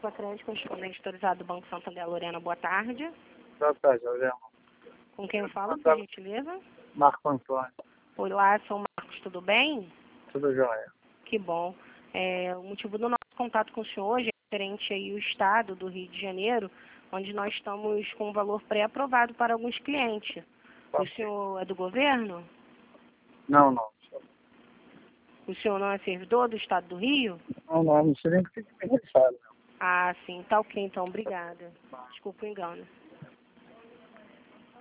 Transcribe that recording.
Sacred, correspondente autorizado do Banco Santander. Lorena, boa tarde. Boa tarde, Lorena. Com quem eu falo, por gentileza? Marco Antônio. Olá, sou Marcos, tudo bem? Tudo jóia. Que bom. O motivo do nosso contato com o senhor hoje é referente aí ao estado do Rio de Janeiro, onde nós estamos com um valor pré-aprovado para alguns clientes. O senhor é do governo? Não. O senhor não é servidor do estado do Rio? Não sei nem o que me refere. Ah, sim. Tá ok, então. Obrigada. Desculpa o engano.